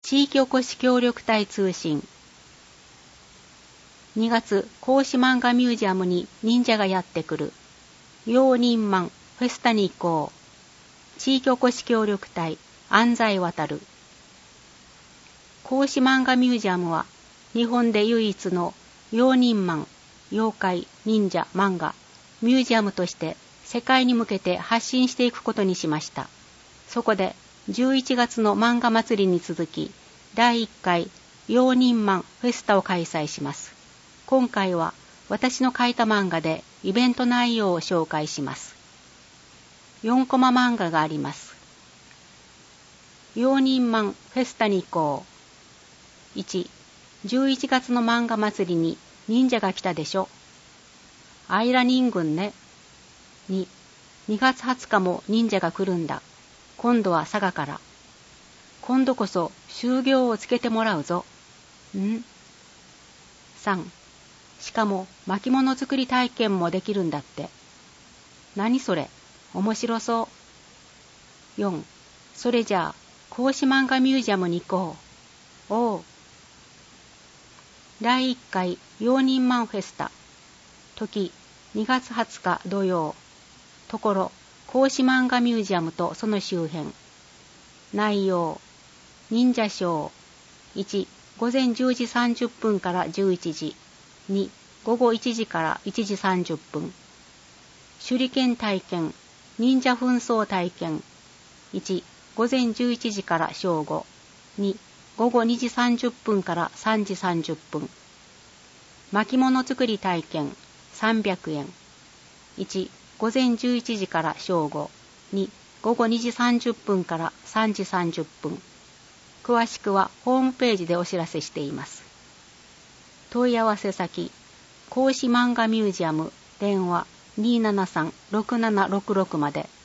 地域おこし協力隊通信。2月、孔子漫画ミュージアムに忍者がやってくる。陽忍マンフェスタに行こう。地域おこし協力隊安西渡る。孔子漫画ミュージアムは日本で唯一の陽忍マン、妖怪、忍者、漫画、ミュージアムとして世界に向けて発信していくことにしました。そこで11月の漫画祭りに続き第1回陽忍マンフェスタを開催します。今回は私の書いた漫画でイベント内容を紹介します。4コマ漫画があります。陽忍マンフェスタに行こう。1、11月の漫画祭りに忍者が来たでしょ。アイラ忍軍ね。2、2月20日も忍者が来るんだ。今度は佐賀から。今度こそ就業をつけてもらうぞ。3、しかも巻物作り体験もできるんだって。何それ、面白そう。4、それじゃあ孔子漫画ミュージアムに行こう。おう。第1回陽忍マンフェスタ。時2月20日土曜。ところ孔子漫画ミュージアムとその周辺。内容忍者ショー。1、午前10時30分から11時。2、午後1時から1時30分。手裏剣体験、忍者紛争体験。1、午前11時から正午。2、午後2時30分から3時30分。巻物作り体験、300円。1、午前11時から正午。2、午後2時30分から3時30分。詳しくはホームページでお知らせしています。問い合わせ先、孔子漫画ミュージアム、電話273-6766まで。